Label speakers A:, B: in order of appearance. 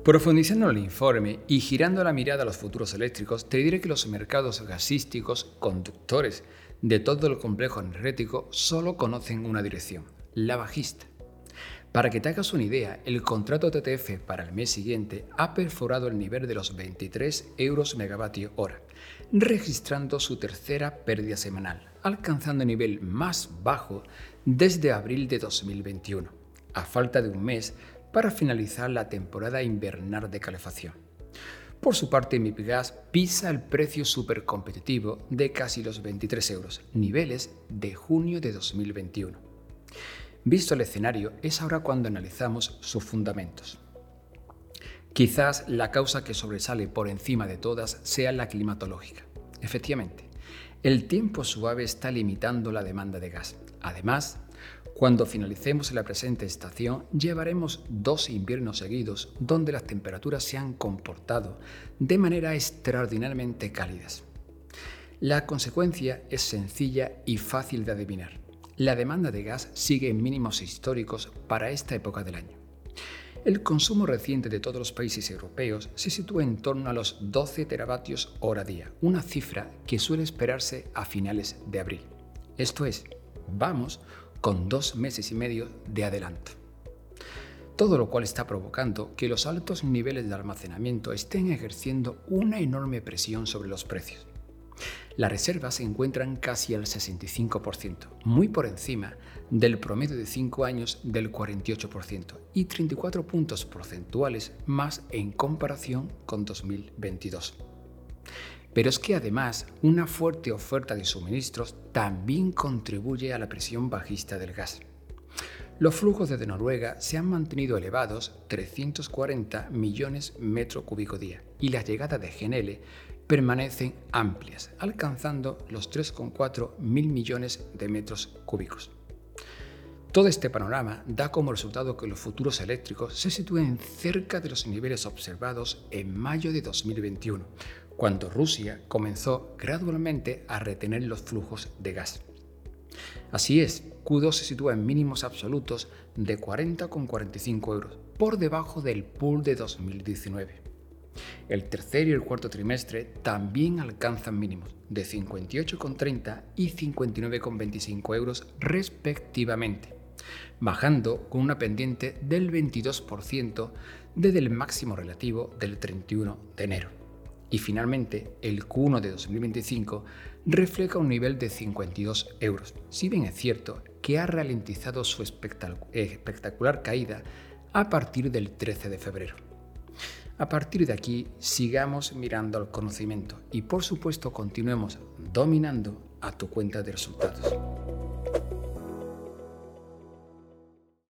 A: Profundizando en el informe y girando la mirada a los futuros eléctricos, te diré que los mercados gasísticos conductores de todo el complejo energético solo conocen una dirección, la bajista. Para que te hagas una idea, el contrato TTF para el mes siguiente ha perforado el nivel de los 23 euros megavatio hora, registrando su tercera pérdida semanal, alcanzando el nivel más bajo desde abril de 2021, a falta de un mes para finalizar la temporada invernal de calefacción. Por su parte, MIPGAS pisa el precio supercompetitivo de casi los 23 euros, niveles de junio de 2021. Visto el escenario, es ahora cuando analizamos sus fundamentos. Quizás la causa que sobresale por encima de todas sea la climatológica. Efectivamente, el tiempo suave está limitando la demanda de gas. Además, cuando finalicemos la presente estación, llevaremos 2 inviernos seguidos donde las temperaturas se han comportado de manera extraordinariamente cálidas. La consecuencia es sencilla y fácil de adivinar. La demanda de gas sigue en mínimos históricos para esta época del año. El consumo reciente de todos los países europeos se sitúa en torno a los 12 teravatios hora día, una cifra que suele esperarse a finales de abril. Esto es, vamos con 2 meses y medio de adelanto. Todo lo cual está provocando que los altos niveles de almacenamiento estén ejerciendo una enorme presión sobre los precios. Las reservas se encuentran casi al 65%, muy por encima del promedio de 5 años del 48% y 34 puntos porcentuales más en comparación con 2022. Pero es que además una fuerte oferta de suministros también contribuye a la presión bajista del gas. Los flujos desde Noruega se han mantenido elevados 340 millones metro cúbico día y las llegadas de GNL permanecen amplias, alcanzando los 3,4 mil millones de metros cúbicos. Todo este panorama da como resultado que los futuros eléctricos se sitúen cerca de los niveles observados en mayo de 2021, cuando Rusia comenzó gradualmente a retener los flujos de gas. Así es, Q2 se sitúa en mínimos absolutos de 40,45 euros, por debajo del pool de 2019. El tercer y el cuarto trimestre también alcanzan mínimos de 58,30 y 59,25 euros respectivamente, bajando con una pendiente del 22% desde el máximo relativo del 31 de enero. Y finalmente, el Q1 de 2025 refleja un nivel de 52 euros, si bien es cierto que ha ralentizado su espectacular caída a partir del 13 de febrero. A partir de aquí, sigamos mirando al conocimiento y por supuesto continuemos dominando a tu cuenta de resultados.